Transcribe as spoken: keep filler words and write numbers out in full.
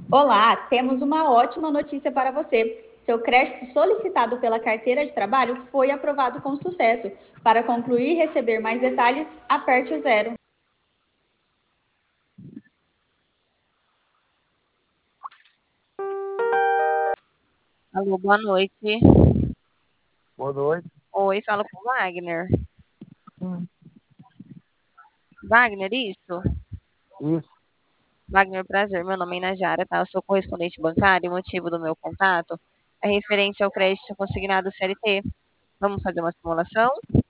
Olá, temos uma ótima notícia para você. Seu crédito solicitado pela carteira de trabalho foi aprovado com sucesso. Para concluir e receber mais detalhes, aperte o zero. Alô, boa noite. Boa noite. Oi, fala com o Wagner. Hum. Wagner, isso? Isso. Wagner, prazer. Meu nome é Najara, tá? Eu sou correspondente bancário. O motivo do meu contato é referente ao crédito consignado C L T. Vamos fazer uma simulação?